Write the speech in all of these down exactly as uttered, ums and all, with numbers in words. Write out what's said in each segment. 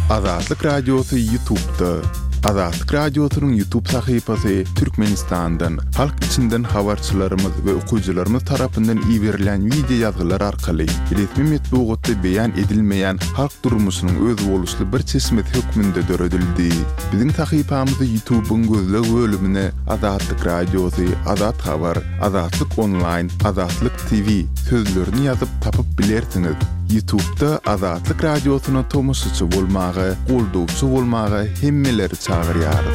Azatlyk Radiosu YouTube'da. Azatlyk Radiosu'nun YouTube sayfasy Türkmenistan'dan, halk içinden habarçylarymyz we okuwçylarymyz tarapyndan iýerilen video ýazgylar arkaly resmi metbuatda beýan edilmeýän halk durmuşynyň öz boluşly bir çeşmet hökmünde döredildi. Biziň sayfamyzy YouTube'un gözleg bölümine Azatlyk Radiosu, Azat Habar, Azatlyk Online, Azatlyk T V sözlerini ýazyp tapyp bilersiňiz. YouTube'da Azatlyk Radiosu'na tomusçy bolmagy, goldowçy bolmagy hemmeleri çağırýarys.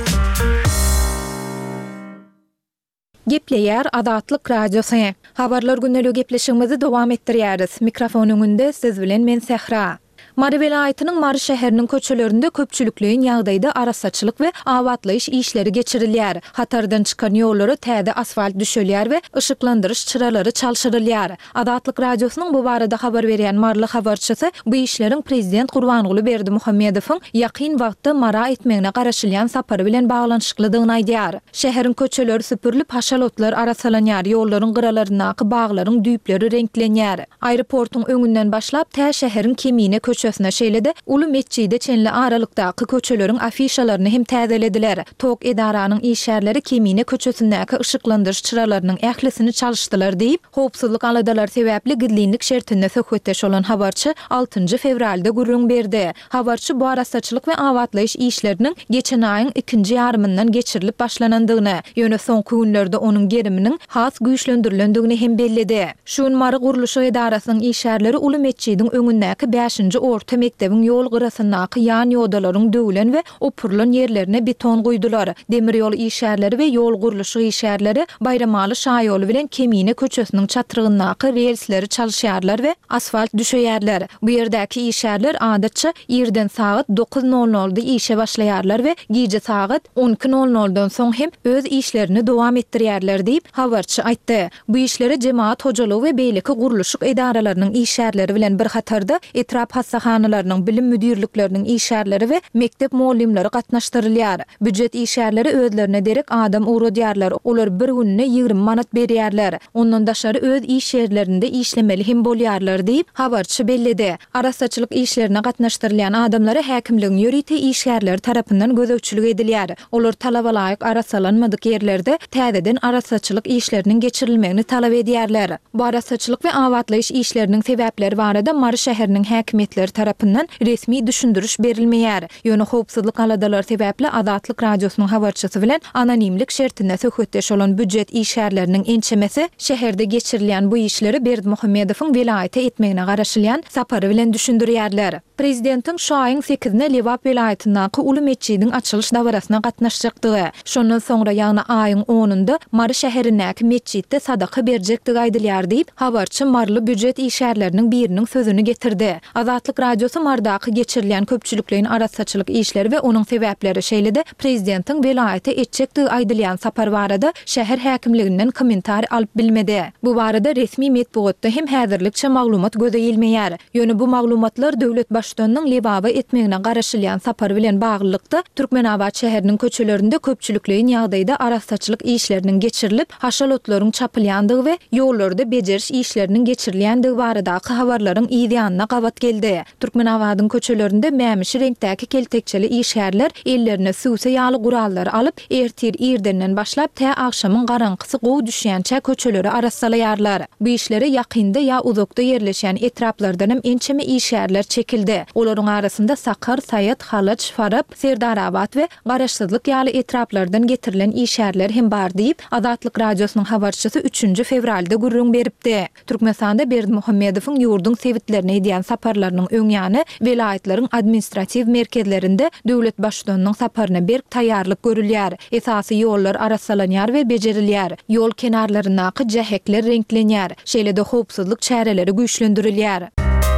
Gepleýär Azatlyk Radiosu. Habarlar günnelik gepleşigimizi dowam etdirýäris. Mikrofon öňünde siz bilen men Sehra. Mary welaýatynyň Mary şäheriniň köçelerinde köpçülikliň ýagdaýda arasaçylyk we awatlaýyş işleri geçirilýär. Hatardan çykan ýollary täze asfalt düşelýär we ışıklandyryş çyralary çalşyrylýar. Azatlyk Radiosynyň bu barada habar berýän Marly habarçysy bu işleriň prezident Gurbanguly Berdimuhammedowyň ýakyn wagtda mara etmegine garaşylýan sapary bilen baglanyşyklydygyny aýdýar. Şäheriň köçeleri süpürilip haşalotlar arasalanýar, ýollaryň gyralaryna baglaryň düýpleri renklenýär. Aeroportuň öňünden başlap tä şäheriň kemine köçesine şeýlede Uly Mesçide çenli aralykdaky köçeleriň afişalaryny hem täzelediler. Tok edaranyň işärleri kemine köçesindäki ışıklandyryş çyralarynyň ählisini çalşdylar diýip, howpsuzlyk aladalar sebäpli gidlinlik şertinde söhbetdeş bolan habarçy altynjy fevralda gurrun berdi. Habarçy bu arasaçylyk we awatlaýyş işleriniň geçen aýyň ikinji ýarymyndan geçirilip başlanandygyny, ýöne soňky günlerde onuň geriminiň has güýçlendirilendигini hem belledi. Şuň Mary guruluşy edarasynyň işärleri Uly Mesçidiň öňündäki beşinji orta mektebiň ýol gyrasyndaky ýan ýodalaryň döwlen we opurlan ýerlerine beton goýdular. Demir ýol işärleri we ýol guruluşy işärleri Bayramaly şaýoly bilen Kemine köçesiniň çatyrygyndaky relsleri çalşýarlar we asfalt düşeýärler. Bu ýerdäki işärler adatça ýerden saat dokuz nol nolda işe başlaýarlar we gije saat on iki nol noldan soň hem öz işlerini dowam etdirýärler diýip habarçy aýtdy. Bu işleri jemaat hojalygy we beýleki guruluşyk edaralarynyň işärleri bilen bir hatarda etrap hassahanalarının bilim müdürlüklerinin işärleri we mektep muallimleri gatnaşdyrylýar. Büdjet işärleri özlerine derek adam uğradyarlar. Olar bir gününe ýygrimi manat berýärler. Ondan daşary öz iş ýerlerinde işlemeli hem bolýarlar diýip habarçy belledi. Arasaçylyk işlerine gatnaşdyrylýan adamlara häkimligiň ýöriti işärler tarapyndan gözegçilik edilýär. Olar talabalaýyk arasalanmadyk ýerlerde täzeden arasaçylyk işleriniň geçirilmegini talap edýärler. Bu arasaçylyk we awatlaýyş işleriniň sebäpleri barada Mary şäheriniň häkimetleri tarapyndan resmi düşündürüş berilmeýär. Ýöne howpsuzlyk aladalar sebäpli Azatlyk Radiosynyň habarçysy bilen anonimlik şertinde söhbetdeş bolan büdjet işärleriniň ençemesi şäherde geçirilýän bu işleri Berdimuhammedowyň welaýaty etmegine garaşylýan sapary bilen düşündirýärler. Prezidentiň şu aýyň sekizinde Lewap welaýatyndaky Uly Mesçidiň açylyş dawrasyna gatnaşjakdygy, şondan soňra ýagny aýyň onunda Mary şäherindäki mesçitde sadaka berjektigi aýdylýar diýip habarçy Marly büdjet işärleriniň biriniň sözüni getirdi. Azatlyk Radiosu Mardaky geçirilýän köpçülikliň arasaçylyk işleri we onuň sebäpleri şeýlede prezidentiň welaýaty etjekdigi aýdylýan sapar barada şäher häkimliginden komentar alyp bilmedi. Bu barada resmi metbuatda hem häzirlikçe maglumat gözeýilmeýär. Ýöne bu maglumatlar döwlet başçysynyň Lewawa etmegine garaşylýan sapar bilen baglykda Türkmenabad şäheriniň köçelerinde köpçülikliň ýagdaýda arasaçylyk işleriniň geçirilip, haşalotlaryň çapylýandygy we ýollarda bejeriş işleriniň geçirilýändigi baradaky habarlaryň ýa-da gabat geldi. Türkmenabadyň köçelerinde mämişi renkdäki keltekçeli işärler ellerine suwsa ýaly gurallar alyp ertir ýerdenden başlap tä akşamyň garanqysy gowy düşýänçä köçeleri arasalaýarlar. Bu işleri ýakynda ýa uzakda ýerleşen etraplardan hem ençeme işärler çekildi. Olaryň arasynda Sakar, Sayat, Halaç, Farab, Serdarabad we Garaşsyzlyk ýaly etraplardan getirilen işärler hem bar diýip Azatlyk Radiosynyň habarçysy üçünjü fevralda gurrun beripdi. Türkmenistanda Berdimuhammedowyň ýurdun sebitlerine edýän saparlarynyň öňýany welaýatlaryň administrativ merkezlerinde döwlet başçysynyň saparyna berk taýýarlyk görülýär. Esasy ýollar arasalanýar we bejerilýär. Ýol kenarlaryndaky jähekler renklenýär. Şeýlede howpsuzlyk çäreleri güýçlendirilýär.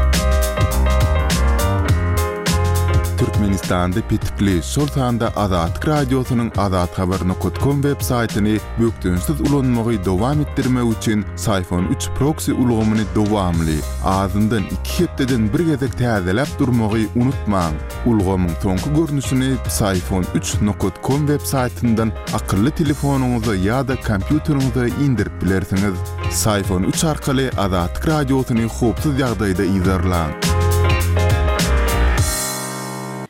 Türkmenistan'da pitikli şol sanda Azatlyk Radiosynyň azat habar nokta com web saytyny bökdünsiz ulanmagy dowam etdirmek üçin Sayfon üç proxy ulgamyny dowamly azyndan iki hepdeden bir gezek täzelep durmagy unutmaň. Ulgamyň soňky görnüşini sayfon üç nokta com web saytyndan akylly telefonuňyza ýa-da kompýuteriňize indirip bilersiňiz. Sayfon üç arkaly Azatlyk Radiosyny howpsuz ýagdaýda izlerläň.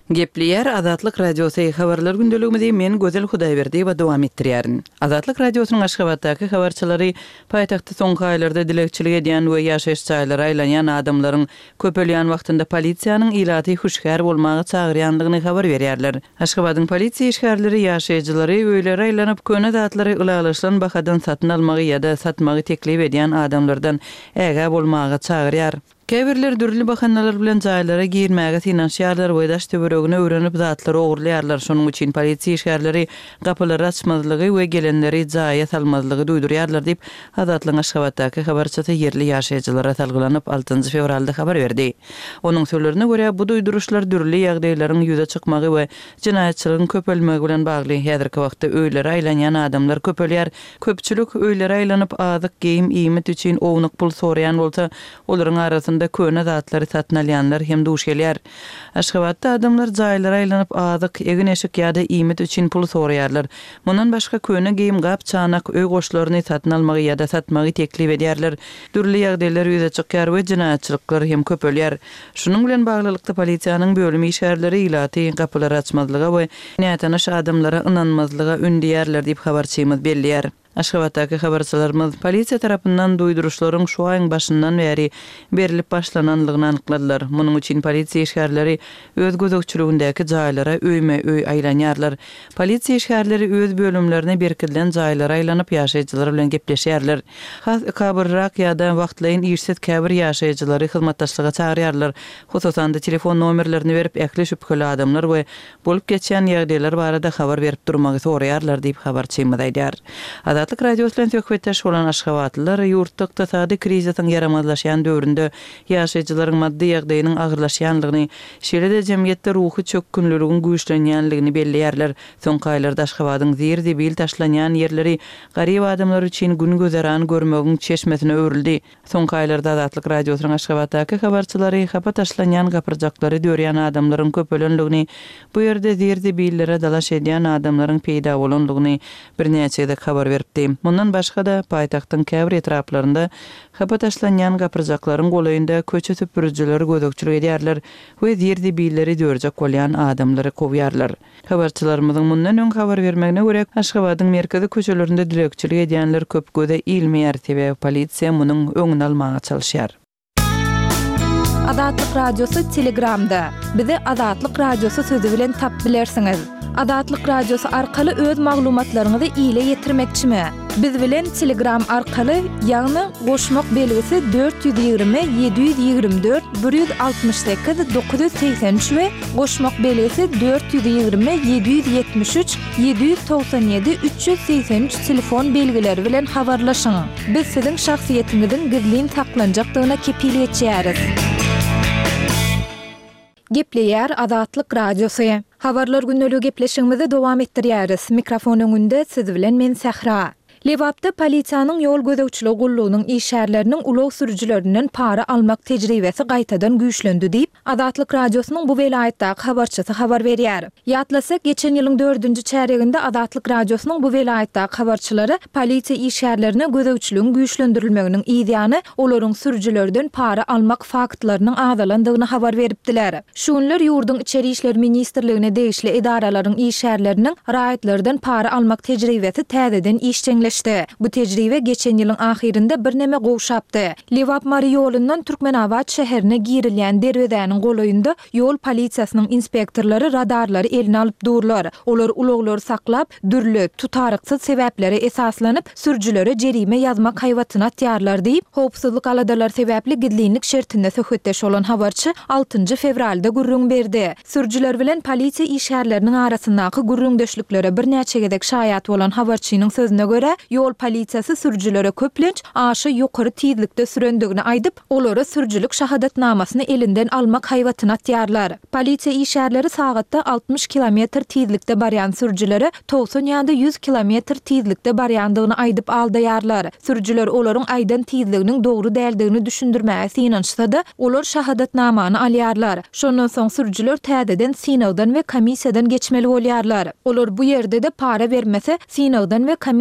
Gepleyer Azatlyk Radiosu habarlar gündeligimizde men Gözel Hudaýberdi we dowam etdirýärin. Azatlyk Radiosynyň Aşgabatdaky habarçylary paýtagtda soňky aýlarda dilekçilik edýän we ýaşaýyş çaýlary aýlanýan adamlaryň köpelýän wagtynda polisiýanyň ilaty huşkar bolmagy çagyrýanlygyny habar berýärler. Aşgabatyň polisiýa işgärleri ýaşaýjylary öýlere aýlanyp köne zatlary ulalaşan bahadan satyn almagy ýa-da satmagy teklip edýän adamlardan äge bolmagy çagyrýar. Käbirler dürli bahannalar bilen jaýlara girmäge finansiýarlar we daş töweregine öwrenip zatlary ogurlaýarlar. Şonuň üçin polisiýa işgärleri gapylary açmazlygy we gelenleri jaýa salmazlygy duýdurýarlar diýip Azatlyň Aşgabatdaky habarçysy yerli ýaşaýjylara talgylanyp altynjy fevralda habar berdi. Onuň sözlerine görä bu duýduruşlar dürli ýagdaýlaryň ýüze çykmagy we jinaýatçylygyň köpelmegi bilen bagly. Häzirki wagtda öýlere aýlanýan adamlar köpelýär. Köpçülik öýlere aýlanyp azyk, geýim, iýmet üçin ownuk pul soraýan bolsa, olaryň arasynda da köne zatlary satyn alýanlar hem duş gelýär. Aşgabatda adamlar jaýlara aýlanyp azyk, egin eşik ýa-da iýmet üçin pul soraýarlar. Mundan başga köne geýim, gap, çanak, öý goşlaryny satyn almagy ýa-da satmagy teklip edýärler. Dürli ýagdaýlar ýüze çykýar we jinaýatçylyklar hem köpelýär. Şunuň bilen baglylykda polisiýanyň bölümi işgärleri ilaty gapylary açmazlyga we näýetaniş adamlara ynanmazlyga ündýärler diýip habarçymyz belliýär. Aşgabatdaky habarçylarymyz polisiýa tarapyndan duýduruşlaryň şu aýyň başyndan bäri berilip başlananlygyny anykladylar. Munyň üçin polisiýa işgärleri öz gözegçiligindäki jaýlara öýme-öý aýlanýarlar. Polisiýa işgärleri öz bölümlerine berkilen jaýlara aýlanyp ýaşaýjylar bilen gepleşýärler. Has kabyrrak ýa-da wagtlaýyn işset käbir ýaşaýjylary hyzmatdaşlyga çagyrýarlar. Hususan da telefon nomerlerini berip äkli şüpheli adamlar we bolup geçýän ýagdaýlar barada habar berip durmagy soraýarlar diýip habarçymyz aýdýar. Azatlyk Radiosu bilen söhbetdeş bolan Aşgabatlylar ýurtda iqtisady kriziň yaramazlaşýan döwründe ýaşaýjylaryň maddi ýagdaýynyň agyrlaşýanlygyny, şeýle-de jemgyýetde ruhy çökkünlüliginiň güýçlenýänligini belliýärler. Soňky aýlarda Aşgabatyň zirdi bil taşlanýan ýerleri garyp adamlar üçin gün gözeran görmegiň çeşmesine öwrildi. Soňky aýlarda Azatlyk Radiosynyň Aşgabatdaky habarçylary hapa taşlanýan gapyrjaklary dörýän adamlaryň köpelenligini, bu ýerde zirdi billere dalaş edýän adamlaryň peýda bolanlygyny birnäçe habar beripdi. Mundan başga da paýtagtyň käbir etraplarynda hapa taşlanýan gapyrjaklaryň golaýynda köçe süpürüjileri gözekçilik edýärler we zirdi billeri dörjek bolýan adamlary kowýarlar. Habarçylarymyzyň mundan öň habar bermegine görä, Aşgabatyň merkezi köçelerinde dilekçilik edýänler köp göze ilmeýär sebäbi polisiýa munyň öňüni almagy çalyşýar. Azatlyk Radiosu Telegramda. Bizi Azatlyk Radiosu sözü bilen tap bilersiňiz. Azatlyk Radiosu arkaly öz maglumatlaryňyzy ile ýetirmekçimi? Biz bilen Telegram arkaly ýagny goşmak belgisi dört yüz ýygrimi yedi yüz ýygrimi dört bir yüz altymyş sekiz dokuz yüz seksen üç we goşmak belgisi dört yüz ýygrimi yedi yüz ýetmiş üç yedi yüz toksan ýedi üç yüz seksen üç telefon belgileri bilen habarlaşyň. Biz siziň şahsiýetiňiziň gizlin saklanjakdygyna kepil etýäris. Gepleýär Azatlyk Radiosu. Habarlar günneligi gepleşigimizi dowam etdirýäris. Mikrofon öňünde siz bilen men Sahra. Lewapda polisiýanyň ýol gözegçiligi gullugynyň işgärleriniň ulug sürüjilerinden para almak tejribesi gaýtadan güýçlendi diýip Azatlyk Radiosynyň bu welaýatdaky habarçysy habar berýär. Ýatlasak, geçen ýylyň dördünji çäreginde Azatlyk Radiosynyň bu welaýatdaky habarçylary polisiýa işgärlerine gözegçiligiň güýçlendirilmeginiň ýa-da olaryň sürüjilerden para almak faktlarynyň azalandygyny habar beripdiler. Şunlar ýurdun içeri işler ministrligine degişli edaralaryň işgärleriniň raýatlardan para almak tejribesi täzeden işçiňleşdi. Bu tejribe geçen ýylyň ahirinde bir neme gowşapdy. Lewap Mary ýolundan Türkmenabad şäherine girilýän derwezäniň golaýynda ýol polisiýasynyň inspektorlary radarlary eline alyp durlar. Olar uloglary saklap, dürli, tutaryksyz sebäplere esaslanyp sürüjilere jerime ýazmak haýwatyna atýarlar diýip, howpsuzlyk aladalar sebäpli gidlinlik şertinde söhbetdeş bolan habarçy altynjy fevralda gurrun berdi. Sürüjiler bilen polisiýa işgärleriniň arasyndaky gurrundeşliklere birnäçe gedek şaýat bolan habarçynyň sözüne görä, ýol polisiýasy sürüjilere köplenç aşy ýokary tizlikde sürendigini aýdyp, olary sürüjilik şahadatnamasyny elinden almak haýwatyna atýarlar. Polisiýa işgärleri sagatda altmış kilometr tizlikde barýan sürüjilere toksan ýa-da yüz kilometr tizlikde barýandygyny aýdyp aldaýarlar. Sürüjiler olaryň aýdan tizliginiň dogry däldigini düşündirmäge synanşsa da, olar şahadatnamany alýarlar. Şondan soň sürüjiler täzeden synagdan we komissiýadan geçmeli bolýarlar. Olar bu ýerde de para bermese, synagdan we komissiýadan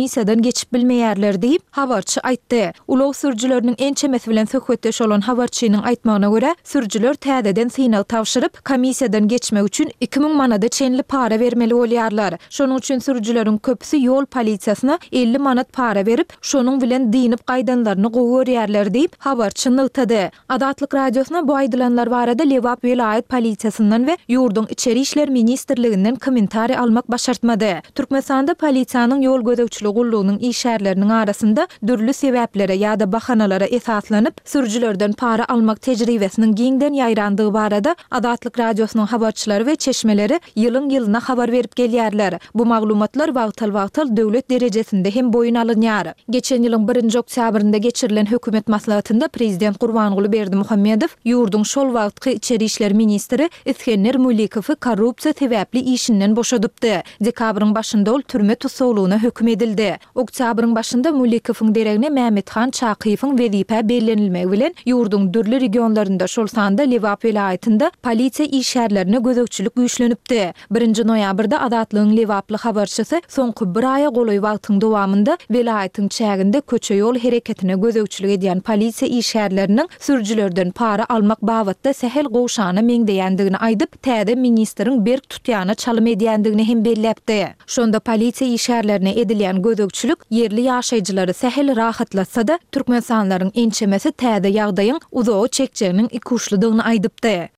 geçip bilmeýärler diýip habarçy aýtdy. Ulug sürjüleriniň ençemesi bilen söhbetdeş olan habarçynyň aýtmagyna görä, sürjüler täzeden synaw tapşyryp komissiýadan geçmek üçin iki ming manada çenli para vermeli bolýarlar. Şonuň üçin sürjüleriň köpüsi ýol polisiýasyna elli manat para berip, şonuň bilen diýinip gaýdanlaryny gowy diýip habarçy nykdy. Adatlyk radiosuna bu aýdylanlar barada Lewap vilayet polisiýasyndan we ýurdun içeri işler ministrliginden kommentari almak başartmady. Türkmenistanda polisiýanyň ýol gödäwçiligi gullugynyň işärleriniň arasynda dürli sebäplere ýa-da bahanalara esaslanyp sürjülerden para almak tejribesiniň giňden ýaýrandygy barada Adatlyk radiosynyň habarçylary we çeşmeleri ýylyň ýylyna habar berip gelýärler. Bu maglumatlar wagtal-wagtal döwlet derejesinde hem boyun alynýar. Geçen ýylyň birinji oktýabrynda geçirilen hökümet maslahatynda prezident Gurbanguly Berdimuhammedow ýurdun şol wagtky içeri işler ministri İskender Mulikowy korrupsiýa sebäpli işinden boşadypdy. Dekabryň başynda ol türme tutsaulugyna höküm edildi. Oktýabryň başynda Mulikowyň deregine Mähmethan Çakyýewiň wezipä bellenilmegi bilen ýurdun dürli regionlarynda şol sanda Lewap vilayetinde polisiýa işärlerine gödäwçilik güýçlenipdi. birinji noýabrda Adatlygyň Lewaply habarçysy soňky bir aýa goly wagtyň dowamında vilayetin çäginde köçe ýol hereketine gödäwçilik edýän polisiýa işärleriniň sürjülerden para almak babatda sehel gowşana meňdeýändigini aýdyp, täze ministriň berk tutýana çalym edýändigini hem belläpdi. Şonda polisiýa işärlerine edilýän gödäwçilik yerli ýaşaýjylary sehel rahatlatsa da türkmensanlaryň ençemesi täze ýagdaýyň uzagy çekjeginiň iki uçludygyny aýdypdy.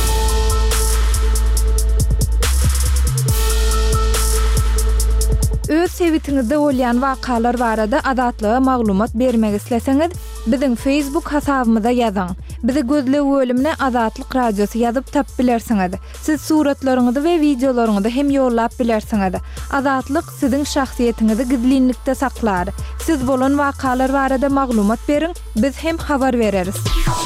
Öz sevitiňizde bolýan wakalar barada adatlyga maglumat bermek isleseňiz, biziň Facebook hasabymyza ýazyň. Bizi gözlep bölümine Adatlyk Radiosu ýazyp tap bilersiňiz. Siz suratlaryňyzy we videolaryňyzy hem ýollap bilersiňiz. Adatlyk siziň şahsiýetiňizi gizlinlikde saklar. Siz bolan wakalar barada maglumat beriň, biz hem habar bereriz.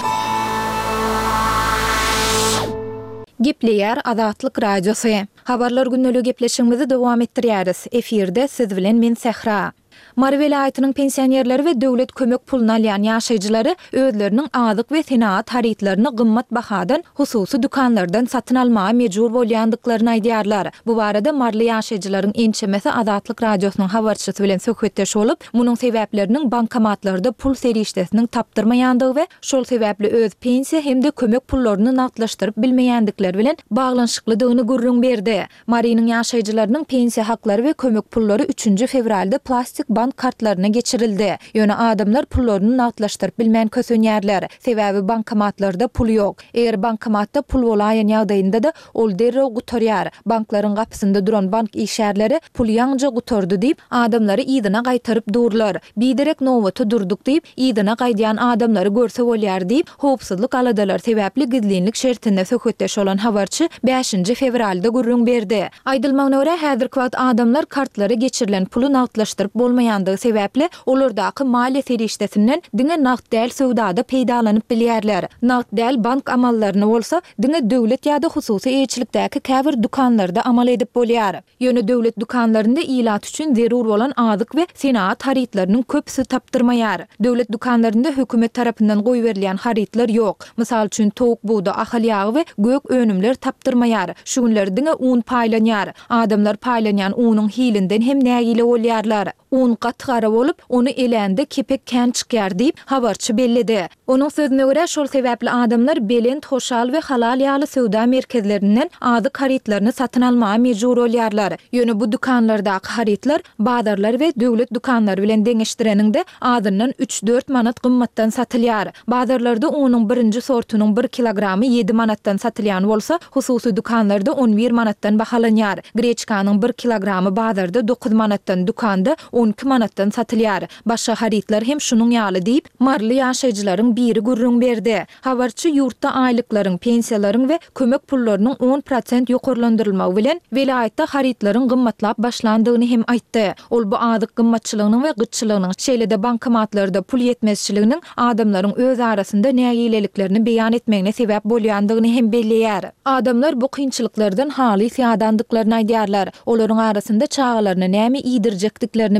Gepleýär Adatlyk Radiosu. Habarlar günnälik gepleşigimizi dowam etdirýäris. Efirde siz bilen men Sehra. Mary vilayatynyň pensionerleri we döwlet kömek puluna alýan ýaşaýjylary özleriniň azyk we senaat haritlaryny gymmat bahadan hususy dukanlardan satyn almaga mejbur bolýandyklaryny aýdýarlar. Bu barada marly ýaşaýjylaryň ençemesi Adatlyk radiosynyň habarçysy bilen söhbetdeş bolup, munyň sebäpleriniň bankomatlarda pul serişdesiniň tapdyrmaýandygy we şol sebäpli öz pensiýa hemde kömek pullaryny nagtlaşdyryp bilmeýändikleri bilen baglanşyklydygyny gurrun berdi. Marynyň ýaşaýjylarynyň pensiýa haklary we kömek pullary üçünji fevralda plastik bank kartlaryna geçirildi. Ýöne adamlar pullaryny nagtlaşdyryp bilmän kösenýärler. Sebäbi bankomatlarda pul ýok. Eger bankomatda pul bolaýan ýagdaýynda da ol derrew gutarýar. Banklaryň gapysynda duran bank işärleri pul ýaňja gutardy diýip adamlary ýydyna gaýtaryp durlar. Biderek nowbaty durduk diýip ýydyna gaýdýan adamlary görse bolýar diýip howpsuzlyk aladalar sebäpli gizlinlik şertinde söhbetdeş olan habarçy beşinji fevralda gurrun berdi. Aýdylmagyna görä häzirki wagt adamlar kartlary geçirilen pulu nagtlaşdyryp bolmaýandygy sebäpli olardaky maliýe serişdesinden diňe nagt däl sowdada peýdalanyp bilýärler. Nagt däl bank amallaryny bolsa diňe döwlet ýa-da hususy elçilikdäki käbir dukanlarda amal edip bolýar. Ýöne döwlet dukanlarynda ilat üçin zerur bolan azyk we senaat haritlarynyň köpüsi tapdyrmaýar. Döwlet dukanlarynda hökümet tarapyndan goý berilýän haritlar ýok. Mysal üçin towuk buğda, ahal ýagy we gök önümler tapdyrmaýar. Şu günler diňe un paýlanýar. Adamlar paýlanýan unyň hilinden hem nägile bolýarlar. Un gatgara bolup, onu elände kepek kän çykýar diýip habarçy belledi. Onuň sözüne görä şol sebäpli adamlar belend, hoşal we halal ýaly sowda merkezlerinden azyk haritlaryny satyn almaga mejbur bolýarlar. Ýöne bu dukanlardaky haritlar bazarlar we döwlet dukanlary bilen deňeşdireninde adyndan üç dört manat gymmatdan satylýar. Bazarlarda unyň birinji sortunyň bir kilogramy ýedi manatdan satylýan bolsa, hususy dukanlarda on bir manatdan bahalanýar. Greçkanyň bir kilogramy bazarda dokuz manatdan, dukanda on iki manatdan satylýar. Başga haritlar hem şunuň ýaly diýip marly ýaşaýjylaryň biri gurrun berdi. Habarçy ýurtda aýlyklaryň, pensiýalaryň we kömek pullarynyň on prosent ýokarlandyrylmagy bilen vilayatda haritlaryň gymmatlap başlandygyny hem aýtdy. Ol bu azyk gymmatçylygynyň we gyççylygynyň şeýlede bankomatlarda pul ýetmezçiliginiň adamlaryň öz arasynda nägileliklerini beýan etmegine sebäp bolýandygyny hem belleýär. Adamlar bu kynçylyklardan haly ýadandyklaryny aýdýarlar. Olaryň arasynda çağalaryna näme ýydirjekdiklerini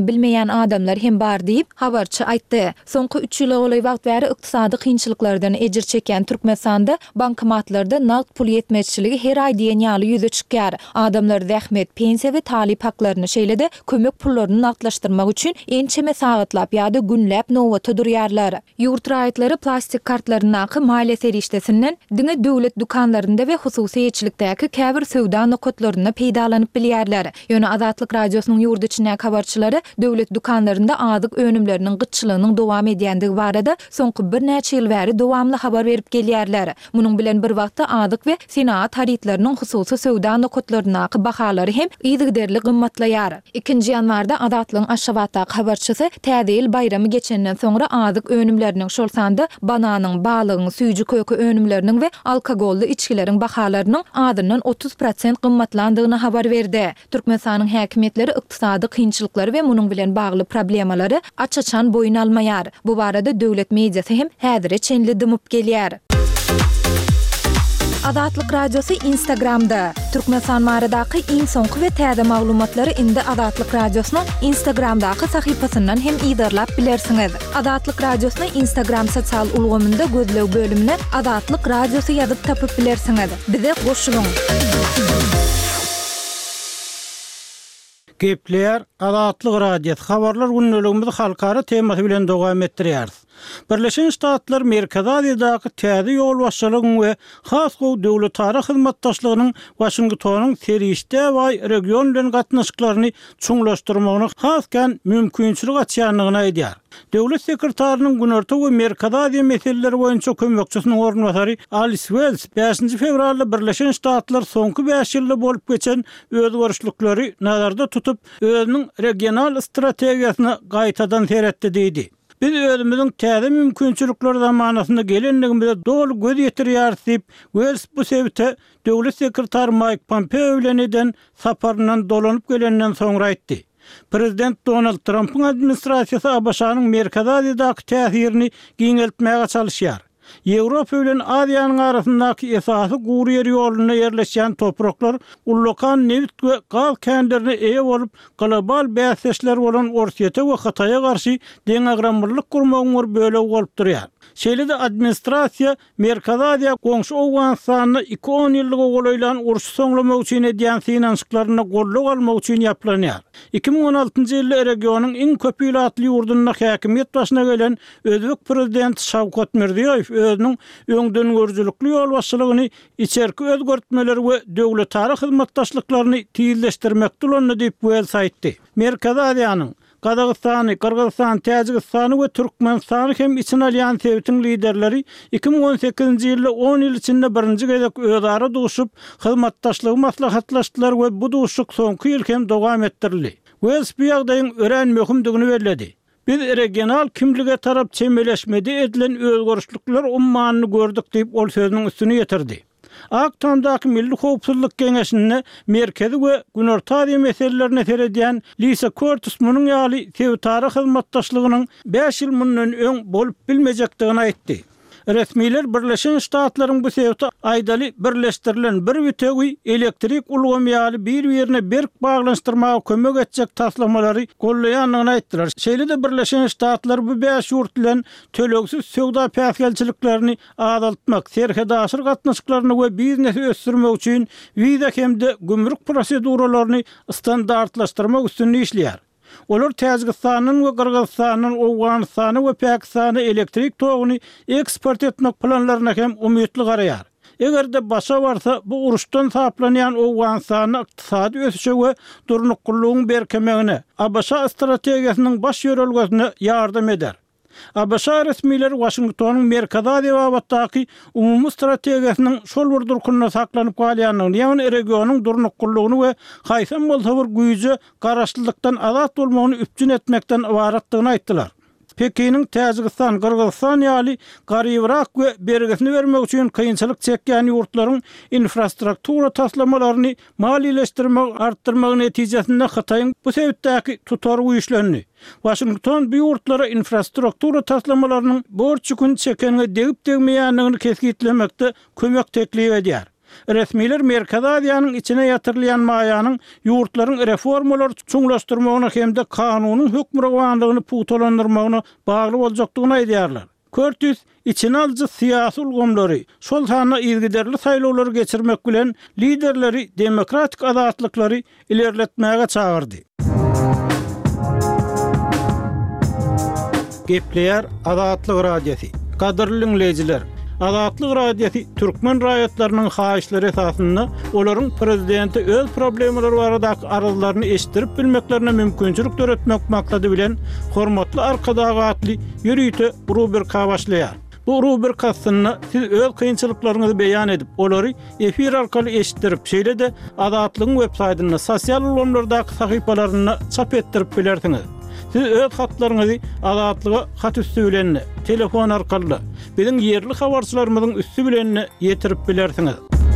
bilmeýän adamlar hem bar diýip habarçy aýtdy. Soňky üç ýyla goly wagt bäri ykdysady kynçylyklardan ejir çeken Türkmenistanda bankomatlarda naqd pul ýetmezçiligi her aý diýen ýaly ýüze çykýar. Adamlar zähmet, pensiýa we talip haklaryny şeýlede kömek pullaryny naqdlaşdyrmak üçin ençeme sagatlap ýa-da günläp nowata durýarlar. Ýurt raýatlary plastik kartlaryny aky maliýe serişdesinden diňe döwlet dukanlarynda we hususy ýetçilikdäki käbir söwda nokatlaryna peýdalanyp bilýärler. Ýöne Azatlyk radiosynyň ýurt içindäki habarçylary döwlet dukanlarynda azyk önümleriniň gyçylygynyň dowam edýändigi barada soňky bir näçe ýyl bäri dowamly habar berip gelýärler. Munyň bilen bir wagtda azyk we senat taritlarynyň hususy söwda nokatlaryna aky bahalary hem ýygyderli gymmatlaýar. ikinji ýanwarda Azatlygyň Aşgabatdaky habarçysy täze ýyl bayramy geçenden soňra azyk önümleriniň şol sanda bananyň, balygyň, süýji kökü önümleriniň we alkogolly içkileriň bahalarynyň adyndan otuz prosent gymmatlandygyny habar berdi. Türkmenistanyň häkimetleri ykdysady kynçylyklary we munyň bilen bagly problemalary açaçan boyun almaýar. Bu barada döwlet mediasy hem häzire çenli dymyp gelýär. Azatlyk radiosu Instagramda. Türkmenistan baradaky iň soňky we täze maglumatlary indi Azatlyk radiosynyň Instagramdaky sahypasyndan hem ýydarlap bilersiňiz. Azatlyk radiosyny Instagram sosial ulgamynda gözlew bölümine Azatlyk radiosu ýazyp tapyp bilersiňiz. Bize goşulyň. Gepler Azatlyk radiosu habarlar günneligimizi halkara temasy bilen dowam etdirýär. Birleşen Ştatlar Merkezi Aziýadaky täze ýol başçylygyň we has gowy döwletara hyzmatdaşlygynyň Washingtonyň serişde we region bilen gatnaşyklaryny çuňlaşdyrmagyna hasken mümkinçilik açýanlygyny aýdýar. Döwlet sekretarinyň Günorta we Merkezi Aziýa meseleleri boýunça kömekçisiniň ornwatary Alice Wells beşinji fevralda Birleşen Ştatlar soňky beş ýylda bolup geçen özgörüşlikleri nazarda tutup özüniň regional strategiýasyny gaýtadan seretdi diýdi. Biz özümüziň täze mümkinçilikleri zamanasynda gelenligimize dolu göz ýetirýär diýip Wells bu sebäpde döwlet sekretary Mike Pompeo bilen eden saparyndan dolanyp gelenden soňra aýtdy. Prezident Donald Trump'ın administrasiýasy A B Ş'nyň Merkezi Aziýadaky täsirini giňeltmäge çalışýar. Ýewropa bilen Aziýanyň arasyndaky esasy gury ýer ýoluna ýerleşýän topraklar ullukan neft we gaz kendilerine eýe bolup global bäsleşler bolan Orsiýete we Hataýa garşy deňagramlyk gurmagyň bölegi bolup durýar. Şeýle-de administrasiýa Merkezi Aziýa goňşy Awganystanyny iki on ýyllyk goýulan urşy soňlamak üçin edýän finansiýaklaryna golluk almak üçin ýaplanýar. iki bin on altynjy ýylda regionyň iň köp ýylatly ýurdunyna häkimiýet başyna gelen Özbek prezidenti Şawkat Mirziýoýew özüniň öňden görjülikli ýol başçylygyny içerki özgörtmeleri we döwletara hyzmatdaşlyklaryny tizleşdirmekde bolany diýip Wells aýtdy. Merkezi Aziýanyň Kazakstany, Kırgızstan, Täjikistany we Türkmenistany hem için alýan sebätiň liderleri iki bin on sekizinji ýylda on ýyl içinde birinji gezek özara duşup hyzmatdaşlygy maslahatlaşdylar we bu duşuk soňky ýyl hem dowam etdirildi. Wells bu ýagdaýyň ören möhümdigini bellädi. Biz regional kimlige tarap çemeleşmedi edilen özgörüşlikler ummanyny gördük diýip ol sözüniň üstüne ýetirdi. Aktamdaky Milli Howpsuzlyk Geňeşinde merkezi we Günorta Aziýa meselelerine seredýän Lisa Curtis munyň ýaly tewtara hyzmatdaşlygynyň beş ýyl mundan öň bolup bilmejekdigini aýtdy. Resmiler Birleşen Ştatlaryň bu sebäpde aýdaly birleşdirilen bir bütegi elektrik ulgamyaly bir ýerine berk baglanşdyrmaga kömek etjek taslamalary gollaýanlygyny aýtdylar. Şeýle-de Birleşen Ştatlar bu beş ýurt bilen tölegsiz söwda päsgelçiliklerini azaltmak, serhadaşyr gatnaşyklaryny we biznesi ösdürmek üçin wiza hemde gümrük proseduralaryny standartlaşdyrmak üstünde işleýär. Olar Täjikistanyň we Kyrgyzstanyň, Awganystanyň we Pakistanyň elektrik togyny eksport etmek planlaryna hem umytly garaýar. Egerde başa barsa bu uruşdan saplanýan Awganystanyň ykdysady ösüşe we durnuklygyň berkemegine A B Ş strategiýasynyň baş ýörelgesine ýardam eder. A B Ş resmileri Washingtonyň Merkezi Aziýadaky umumy strategiýasynyň şol bir durkunyna saklanyp galýanyny, ýa-ni regionyň durnuklygyny we haýsam bolsa bir güýje garaşlylykdan azat bolmagyny üpjün etmekden ibaratdygyny aýtdylar. Pekiniň Täjikistan, Kyrgyzstan ýaly garybyrak we bergesini bermek üçin kynçylyk çekýän ýurtlaryň infrastruktura taslamalaryny maliýeleşdirmek, artdyrmak netijesinde Hataýyň bu sebäpdäki tutar güýçlerini Washington bu ýurtlara infrastruktura taslamalarynyň borç ýüküni çekeniňe degip degmeýänligini kesgitlemekde kömek teklip edýär. Resmiler Merkez Aziýanyň içine ýatyrylýan maýanyň ýurtlaryň reformalar çuňlaşdyrmagyna hemde kanunyň hökmürawanlygyny putolandyrmagyna bagly boljakdygyny aýdýarlar. Körtüs içine alıcı siyasi ulgamlary şol sany ilgiderli saýlawlary geçirmek bilen liderleri demokratik adatlyklary ilerletmäge çağırdy. Gepleýär Azatlyk Radiosi. Gadyrly dinleýijiler, Azatlyk Radiosi türkmen raýatlarynyň haýyşlary esasynda olaryň prezidenti öz problemleri baradaky arazylaryny eşitdirip bilmeklerine mümkinçilik töretmek maksady bilen hormatly arkadagy atly ýürüýte rubrika başlaýar. Bu rubrikasyny siz öz kynçylyklaryňyzy beýan edip, olary efir arkaly eşitdirip, şeýle-de Azatlygyň web-saýtyna, sosial ulgamlardaky sahypalaryna çap etdirip bilersiňiz. Siz öz hatlaryňyzy Azatlyga hat üstü bilen, telefon arkaly biziň yerli habarçylarymyzyň üstü bilen ýetirip bilersiňiz.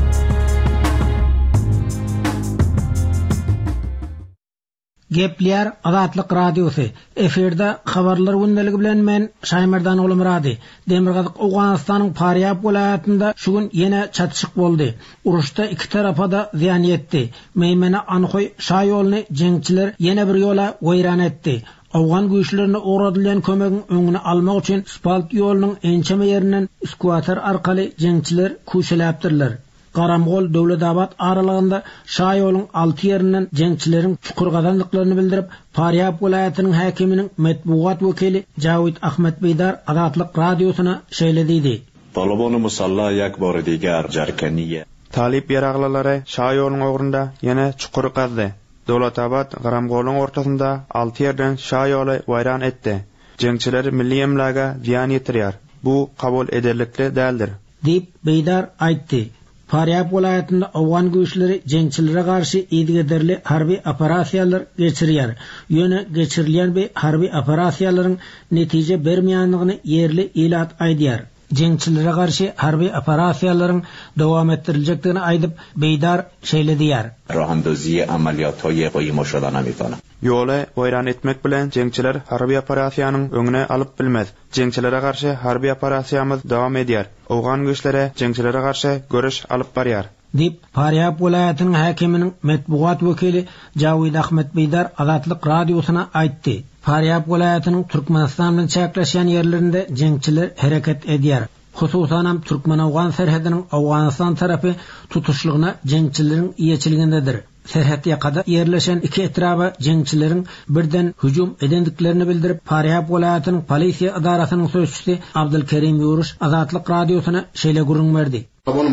Gepleýär Azatlyk Radiosi. Eferde habarlar gündəligi bilen men Şaýmerdan Olumrady. Demirgazyk Awganystanyň Faryab welaýatynda şu gün ýene çatışyk boldy. Uruşda iki tarafa da ziýan ýetdi. Meýmene Anhoy şaýolyny jeňçiler ýene bir ýola weýran etdi. Awgan güýçlerine uğradylýan kömegiň öňüne almak üçin spalt ýolunyň ençeme ýerinden eskavator arkaly jeňçiler kuşaläpdirler. Garamgol Döwletabad aralygynda şaýolyň alty ýerinden jeňçileriň çukur gazanlyklaryny bildirip, Faryab welaýatynyň häkiminiň medbugat wekili Jawid Ahmetbeýdar Azatlyk Radiosyna şeýlediydi. Talabony musalla ýak bary digar jarkaniýe. Talip ýaraglalary şaýolyň ogurunda ýene çukur gazdy. Döwletabad Garamgolyň ortasynda alty ýerden şaýoly weýran etdi. Jeňçiler milli emlaga ziýan ýetirýär. Bu kabul edilerlikli däldir, diýip Beýdar aýtdy. Faryab welaýatynda awgan güýçleri jeňçilere garşy ýetigerli harby operasiýalar geçirýär. Ýöne geçirilýän bu harby operasiýalaryň netije bermeýändigini ýerli ilat aýdýar. Jeňçilere garşy harby operasiýalaryň dowam ettiriljekdigini aýdyp Beýdar şeýledýär. Rahandöziye ameliyatoye goýma şolan amitana. Ýoly weýran etmek bilen jeňçiler harby operasiýanyň öňüne alyp bilmez. Jeňçilere garşy harby operasiýamyz dowam edýär. Awgan güýçleri jeňçilere garşy görüş alyp barýar, diýip Faryab welaýatynyň häkiminiň medbugat wekili Jawid Ahmetbeýdar Azatlyk Radiosyna aýtdy. Faryab welaýatynyň Türkmenistan bilen çäkleşen ýerlerinde jeňçiler hereket edýär. Hususan Türkmen-Awgan serhediniň Awganystan tarapy tutuşlygyna jeňçileriň ýeçiligindedir. Serhet ýakada ýerleşen iki etraba jeňçileriň birden hüjum edendiklerini bildirip, Faryab welaýatynyň polisiýa idarasynyň sözçüsi Abdulkerim Ýuruş Azatlyk Radiosyna şeýle gurrun berdi.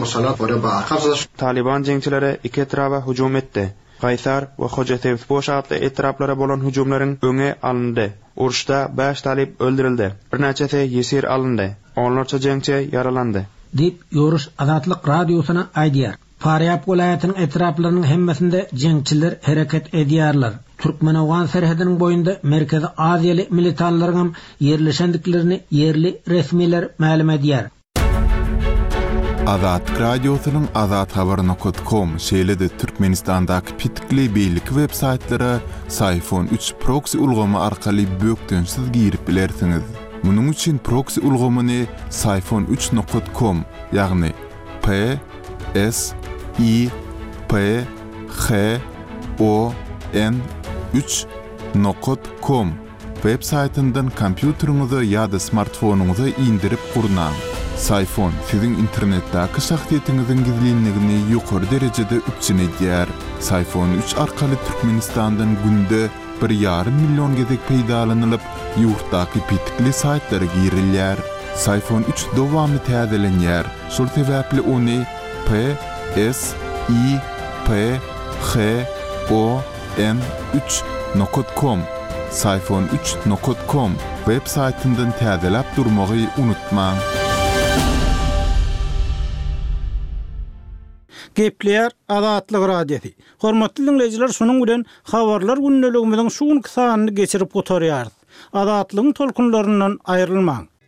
Taliban jeňçileri iki etraba hüjum etdi. Qaysar we Hojatepeş adly etraplara bolan hüjumlaryň öňe alındy. Uruşda beş talip öldürildi. Bir neçesi ýesir alındy. Onlarça jeňçi yaralandy, diýip Ýuruş Azatlyk Radiosyna aýdýar. Faryab welaýatynyň etraplarynyň hemmesinde jeňçiler hereket edýärler. Türkmen-Awgan serhediniň boýunda Merkezi Aziýaly militanlaryň ýerleşendiklerini ýerli resmiler ma'lum edýär. Azat Radiosynyň azat habar nokta com şeýle-de Türkmenistandaky pitikli beýlik web-saýtlary Sayfon üç proxy ulgamy arkaly bökdönsiz girip bilersiňiz. Munuň üçin proxy ulgamyny sayfon üç nokta com ýagny P S I P H O N üç nokta com web-saýtyndan kompýuteriňize ýa-da smartfonuňyza indirip gurnaň. Sayfon sizin internetdäki şahsiýetiňiziň gizlinligini ýokary derejede üçin edýär. Sayfon üç arkaly Türkmenistandan günde bir ýarym million gezek peýdalanylyp, ýurtdaky pitikli saýtlara girilýär. Sayfon üç dowamly täzelenýär. Şol sebäpli ony P S I P H O N üç nokta com sayfon üç nokta com web-saýtyndan täzelep durmagy unutmaň. Gepleýär Azatlyk Radiosi. Hormatly dinleýijiler, şonuň bilen habarlar gündeligimiziň şu günkü sanyny geçirip oturýarys. Azatlygyň tolkunlaryndan aýrylmaň.